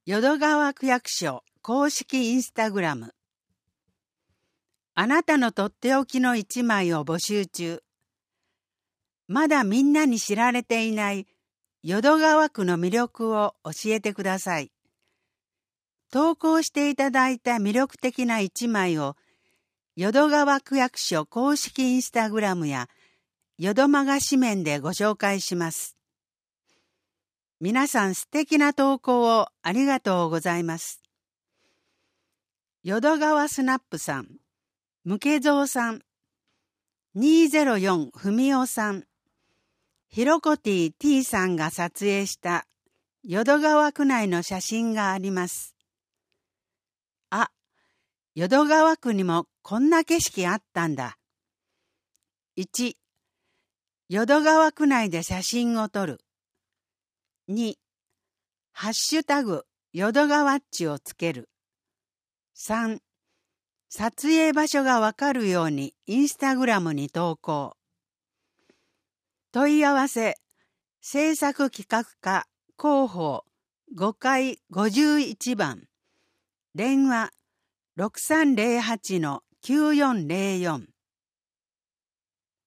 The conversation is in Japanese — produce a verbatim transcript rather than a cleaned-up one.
淀川区役所公式インスタグラム。あなたのとっておきの一枚を募集中。まだみんなに知られていない淀川区の魅力を教えてください。投稿していただいた魅力的な一枚を淀川区役所公式インスタグラムや淀マガ紙面でご紹介します。皆さん素敵な投稿をありがとうございます。淀川スナップさん、ムケゾウさん、にーぜろよんふみおさん、ひろこてぃ T さんが撮影した淀川区内の写真があります。あ、淀川区にもこんな景色あったんだ。いち、淀川区内で写真を撮る。に、ハッシュタグ淀川っちをつける。さん、撮影場所がわかるようにインスタグラムに投稿。問い合わせ、制作企画課広報ごかいごじゅういちばん、電話 ろくさんぜろはちのきゅうよんぜろよん